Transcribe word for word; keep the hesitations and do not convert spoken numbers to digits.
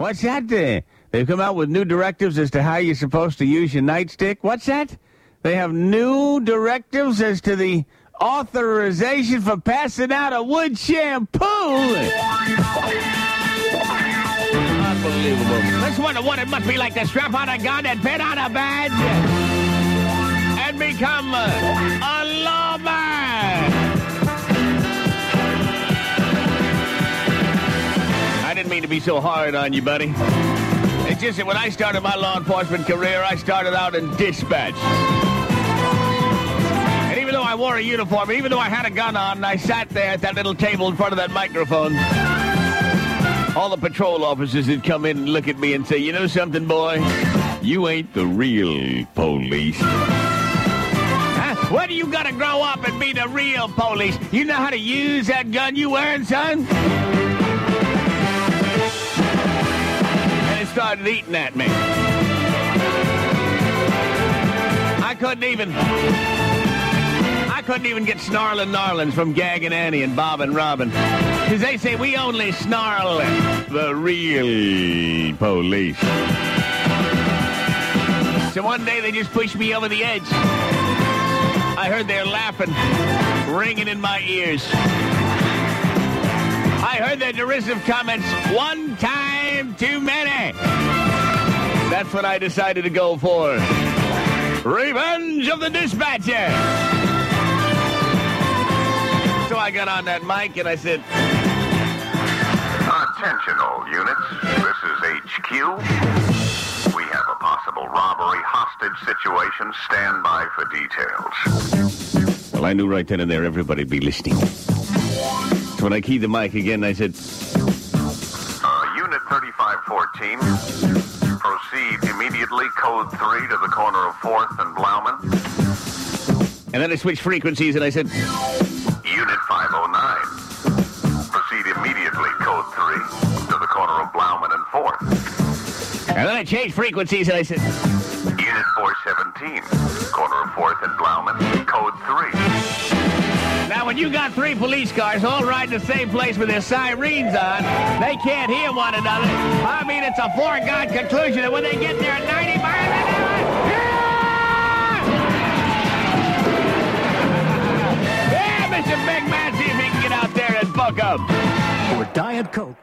What's that? Uh, they've come out with new directives as to how you're supposed to use your nightstick. What's that? They have new directives as to the authorization for passing out a wood shampoo. Unbelievable. Let's wonder what it must be like to strap on a gun and pin on a badge and become uh, a lawman. I didn't mean to be so hard on you, buddy. It's just that when I started my law enforcement career, I started out in dispatch. And even though I wore a uniform, even though I had a gun on, and I sat there at that little table in front of that microphone, all the patrol officers would come in and look at me and say, you know something, boy? You ain't the real police. Huh? When do you gotta grow up and be the real police? You know how to use that gun you wearing, son? Started eating at me. I couldn't even I couldn't even get snarling gnarlins from Gag and Annie and Bob and Robin, because they say we only snarl the real police. So one day they just pushed me over the edge. I heard their laughing ringing in my ears. I heard their derisive comments, one time too many. That's what I decided to go for. Revenge of the Dispatcher. So I got on that mic and I said, attention all units, this is H Q. We have a possible robbery hostage situation. Stand by for details. Well, I knew right then and there everybody'd be listening. So when I keyed the mic again, I said, uh, Unit thirty-five fourteen, proceed immediately, code three to the corner of fourth and Blauman. And then I switched frequencies and I said, Unit five oh nine, proceed immediately, code three to the corner of Blauman and fourth. And then I changed frequencies and I said, Unit four seventeen, corner of fourth and Blauman, code three. Now, when you got three police cars all riding the same place with their sirens on, they can't hear one another. I mean, it's a foregone conclusion that when they get there at ninety miles an hour, yeah! Yeah, Mister Big Man, see if he can get out there and buck up. For Diet Coke,